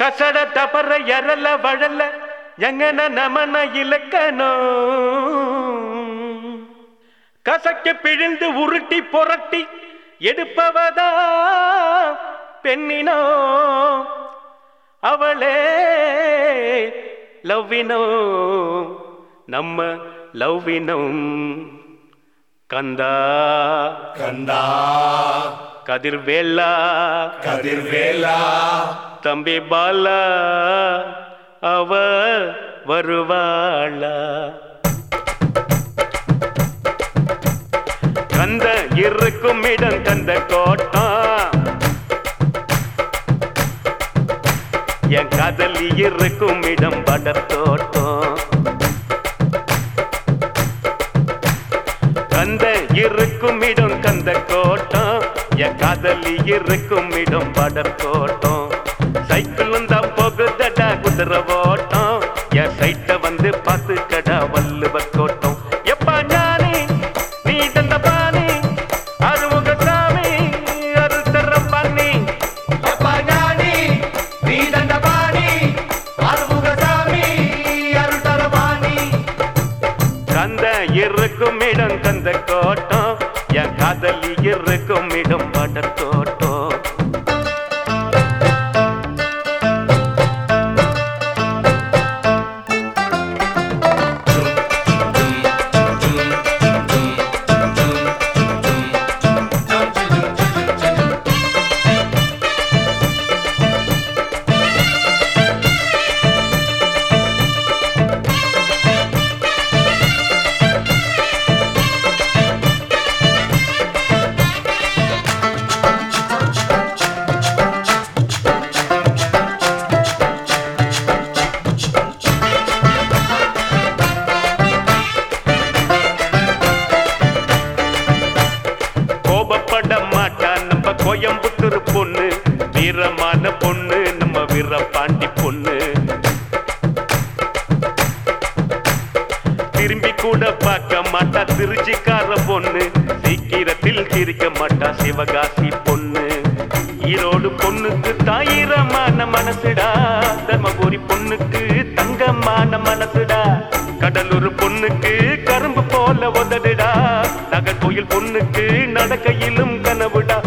கசட தபர எரல வழல எங்கன நமன இலக்கணோ கசக்க பிழிந்து உருட்டி புரட்டி எடுப்பவதா பெண்ணினோ அவளே லவ்வினோ நம்ம லவ்வினம் கந்தா கந்தா கதிர்வேலா கதிர்வேலா தம்பி பாலா அவ வருவாளா கந்த இருக்கும் இடம் கந்த கோட்டம் என் காதலி இருக்கும் இடம் படத்தோட்டம் கந்த இருக்கும் இடம் கந்த கோட்டம் என் காதலி இருக்கும் இடம் படத்தோட்டம் சைக்கிளும் தான் போகுதடா குதிரை ஓட்டம் என் சைட்ட வந்து பார்த்து கடா வள்ளுவர் கோட்டம் எப்பா ஞானி நீ தந்த பாணி அருமுக சாமி அருத்தர பண்ணி எப்பா ஞானி நீ தந்த பாணி அருமுக சாமி அருத்தர பாணி கந்த இருக்கும் இடம் கந்த கோட்டம் என் காதலி இருக்கும் இடம் படத்தோட்டம் கோயம்புத்தூர் பொண்ணு வீரமான பொண்ணு நம்ம வீரபாண்டி பொண்ணு திரும்பி கூட பார்க்க மாட்டா திருச்சிக்கார பொண்ணு சீக்கிரத்தில் சிரிக்க மாட்டா சிவகாசி பொண்ணு ஈரோடு பொண்ணுக்கு தாயிரமான மனசுடா தர்மபுரி பொண்ணுக்கு தங்கமான மனசுடா கடலூர் பொண்ணுக்கு கரும்பு போல உதடுடா நகர்கோயில் பொண்ணுக்கு நடக்கையிலும் கனவுடா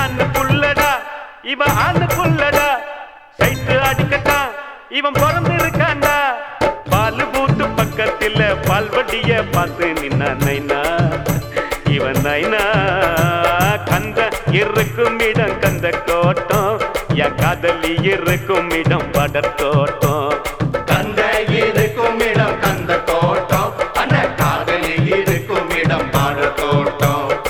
இவன் ஆண்டு புள்ளடா சைட்டு அடிக்கட்டான் இவன் பிறந்து இருக்காண்டா பால் பூத்து பக்கத்தில் பால்வட்டிய பார்த்து நின்னா நைனா இவன் நைனா கந்த இருக்கும் இடம் கந்த கோட்டம் என் காதலி இருக்கும் இடம் படத்தோட்டம் கந்த இருக்கும் இடம் கந்த கோட்டம் அந்த காதலி இருக்கும் இடம் படத்தோட்டம்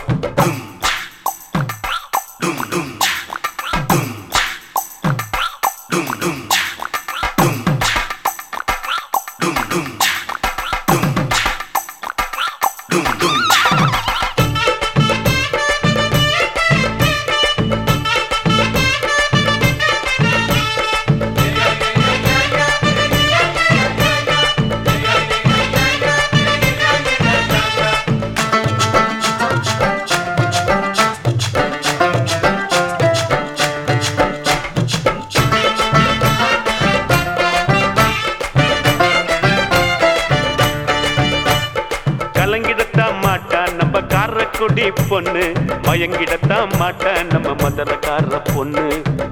காரக்குடி பொண்ணு மயங்கிடத்தான் மாட்டான் நம்ம மதுரக்கார பொண்ணு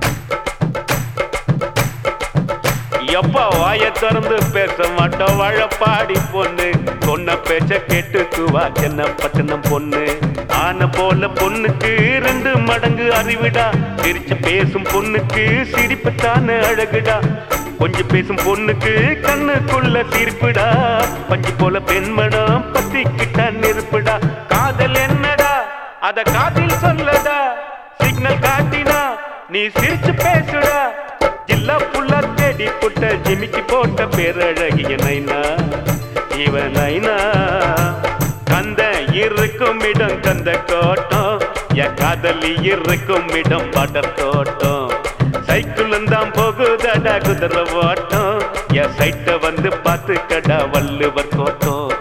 எப்பா வாய திறந்து பேச மாட்டோம் வாழப்பாடி பொண்ணு சொன்ன பேச்ச கேட்டுக்குவா சென்ன பட்டணம் பொண்ணு ஆன போல பொண்ணுக்கு 2 மடங்கு அறிவிடா சிரிச்சு பேசும் பொண்ணுக்கு சிரிப்புத்தான அழகுடா கொஞ்சம் பேசும் பொண்ணுக்கு கண்ணுக்குள்ள சிரிப்புடா பஞ்சு போல பெண்மடம் பத்திக்கிட்ட நெருப்புடா காதல் என்னடா அத காதில் சொல்லடா சிக்னல் காட்டினா நீ சிரிச்சு பேசுடா ஜில்லா புள்ள தேடி புட்ட ஜிமிக்கி போட்ட பேரழகிய நைனா இவன் நைனா கந்த இருக்கும் இடம் கந்த கோட்டம் என் காதலி இருக்கும் இடம் படத்தோட்டம் சைக்கிளும் தான் போகுதடா குதிரை ஓட்டம் என் சைட்ட வந்து பார்த்து கடா வள்ளுவர் கோட்டம்